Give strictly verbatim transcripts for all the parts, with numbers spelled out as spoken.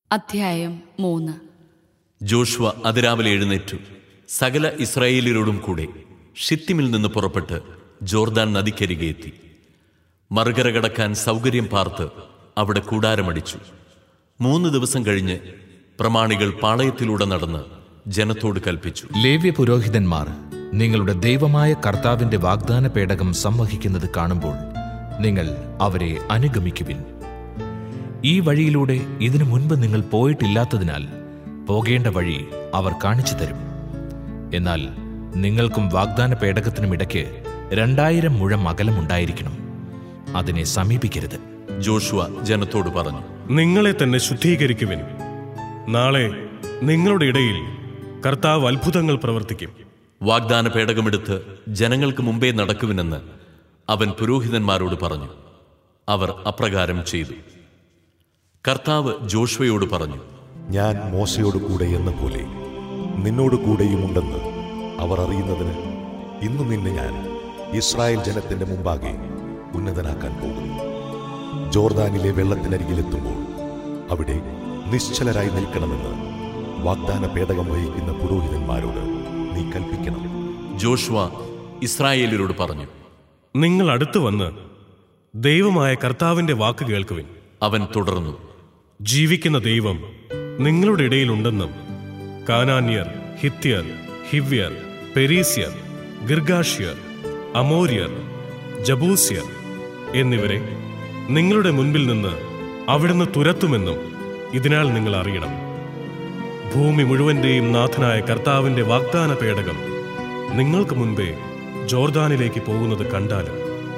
അധ്യായം മൂന്ന്. ജോഷുവ അതിരാവിലെ എഴുന്നേറ്റു സകല ഇസ്രായേലിയരോടും കൂടെ ഷിത്തിമിൽ നിന്ന് പുറപ്പെട്ട് ജോർദാൻ നദിക്കരികെ എത്തി. മറുകര കടക്കാൻ സൗകര്യം പാർത്ത് അവിടെ കൂടാരമടിച്ചു. മൂന്ന് ദിവസം കഴിഞ്ഞ് പ്രമാണികൾ പാളയത്തിലൂടെ നടന്ന് ജനത്തോട് കൽപ്പിച്ചു, ലേവ്യ പുരോഹിതന്മാർ നിങ്ങളുടെ ദൈവമായ കർത്താവിന്റെ വാഗ്ദാന പേടകം സംവഹിക്കുന്നത് കാണുമ്പോൾ നിങ്ങൾ അവരെ അനുഗമിക്കുവിൻ. ഈ വഴിയിലൂടെ ഇതിനു മുൻപ് നിങ്ങൾ പോയിട്ടില്ലാത്തതിനാൽ പോകേണ്ട വഴി അവർ കാണിച്ചു തരും. എന്നാൽ നിങ്ങൾക്കും വാഗ്ദാന പേടകത്തിനും ഇടയ്ക്ക് രണ്ടായിരം മുഴം അകലമുണ്ടായിരിക്കണം. അതിനെ സമീപിക്കരുത്. ജോഷുവ ജനത്തോട് പറഞ്ഞു, നിങ്ങളെ തന്നെ ശുദ്ധീകരിക്കുവിൻ. നാളെ നിങ്ങളുടെ ഇടയിൽ കർത്താവ് അത്ഭുതങ്ങൾ പ്രവർത്തിക്കും. വാഗ്ദാന പേടകമെടുത്ത് ജനങ്ങൾക്ക് മുമ്പേ നടക്കുവിനെന്ന് അവൻ പുരോഹിതന്മാരോട് പറഞ്ഞു. അവർ അപ്രകാരം ചെയ്തു. കർത്താവ് ജോഷുവയോട് പറഞ്ഞു, ഞാൻ മോശയോട് കൂടെ എന്ന പോലെ നിന്നോട് കൂടെയുമുണ്ടെന്ന് അവർ അറിയുന്നതിന് ഇന്നു നിന്നെ ഞാൻ ഇസ്രായേൽ ജനത്തിന്റെ മുമ്പാകെ ഉന്നതനാക്കാൻ പോകുന്നു. ജോർദാനിലെ വെള്ളത്തിനരികിലെത്തുമ്പോൾ അവിടെ നിശ്ചലരായി നിൽക്കണമെന്ന് വാഗ്ദാന പേടകം വഹിക്കുന്ന പുരോഹിതന്മാരോട് നീ കൽപ്പിക്കണം. ജോഷുവ ഇസ്രായേലിയരോട് പറഞ്ഞു, നിങ്ങൾ അടുത്തു വന്ന് ദൈവമായ കർത്താവിന്റെ വാക്ക് കേൾക്കുവിൻ. അവൻ തുടർന്നു, ജീവിക്കുന്ന ദൈവം നിങ്ങളുടെ ഇടയിലുണ്ടെന്നും കാനാന്യർ, ഹിത്യർ, ഹിവ്യർ, പെരീസ്യർ, ഗിർഗാഷ്യർ, അമോര്യർ, ജബൂസ്യർ എന്നിവരെ നിങ്ങളുടെ മുൻപിൽ നിന്ന് അവിടുന്ന് തുരത്തുമെന്നും ഇതിനാൽ നിങ്ങൾ അറിയണം. ഭൂമി മുഴുവന്റെയും നാഥനായ കർത്താവിന്റെ വാഗ്ദാന പേടകം നിങ്ങൾക്ക് മുൻപേ ജോർദാനിലേക്ക് പോകുന്നത് കണ്ടാലും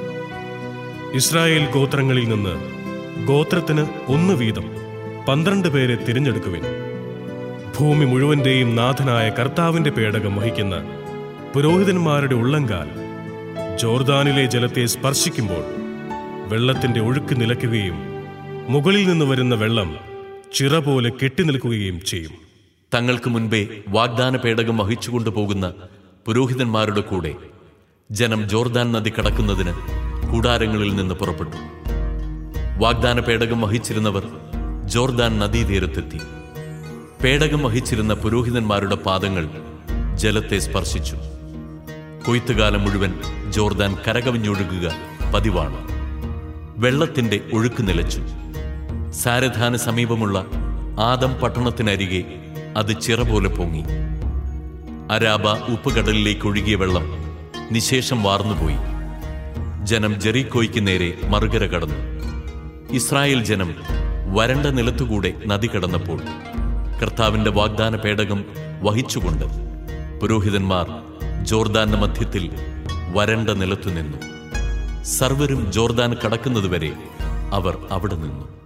ഇസ്രായേൽ ഗോത്രങ്ങളിൽ നിന്ന് ഗോത്രത്തിന് ഒന്ന് വീതം പന്ത്രണ്ട് പേരെ തിരഞ്ഞെടുക്കുവിൻ. ഭൂമി മുഴുവന്റെയും നാഥനായ കർത്താവിന്റെ പേടകം വഹിക്കുന്ന പുരോഹിതന്മാരുടെ ഉള്ളങ്കാൽ ജോർദാനിലെ ജലത്തെ സ്പർശിക്കുമ്പോൾ വെള്ളത്തിന്റെ ഒഴുക്ക് നിലയ്ക്കുകയും മുകളിൽ നിന്ന് വരുന്ന വെള്ളം ചിറ പോലെ കെട്ടിനിൽക്കുകയും ചെയ്യും. തങ്ങൾക്ക് മുൻപേ വാഗ്ദാന പേടകം വഹിച്ചുകൊണ്ടുപോകുന്ന പുരോഹിതന്മാരുടെ കൂടെ ജനം ജോർദാൻ നദി കടക്കുന്നതിന് കൂടാരങ്ങളിൽ നിന്ന് പുറപ്പെട്ടു. വാഗ്ദാന പേടകം വഹിച്ചിരുന്നവർ ജോർദാൻ നദീതീരത്തെത്തി. പേടകം വഹിച്ചിരുന്ന പുരോഹിതന്മാരുടെ പാദങ്ങൾ ജലത്തെ സ്പർശിച്ചു. കൊയ്ത്തുകാലം മുഴുവൻ ജോർദാൻ കരകവിഞ്ഞൊഴുകുക പതിവാണ്. വെള്ളത്തിന്റെ ഒഴുക്ക് നിലച്ചു. സാരധാന സമീപമുള്ള ആദം പട്ടണത്തിനരികെ അത് ചിറ പോലെ പൊങ്ങി. അരാബ ഉപ്പുകടലിലേക്ക് ഒഴുകിയ വെള്ളം നിശേഷം വാർന്നുപോയി. ജനം ജെറിക്കോയ്ക്ക് നേരെ മറുകര കടന്നു. ഇസ്രായേൽ ജനം വരണ്ട നിലത്തുകൂടെ നദി കടന്നപ്പോൾ കർത്താവിന്റെ വാഗ്ദാന പേടകം വഹിച്ചുകൊണ്ട് പുരോഹിതന്മാർ ജോർദാന്റെ മധ്യത്തിൽ വരണ്ട നിലത്തു നിന്നു. സർവരും ജോർദാൻ കടക്കുന്നതുവരെ അവർ അവിടെ നിന്നു.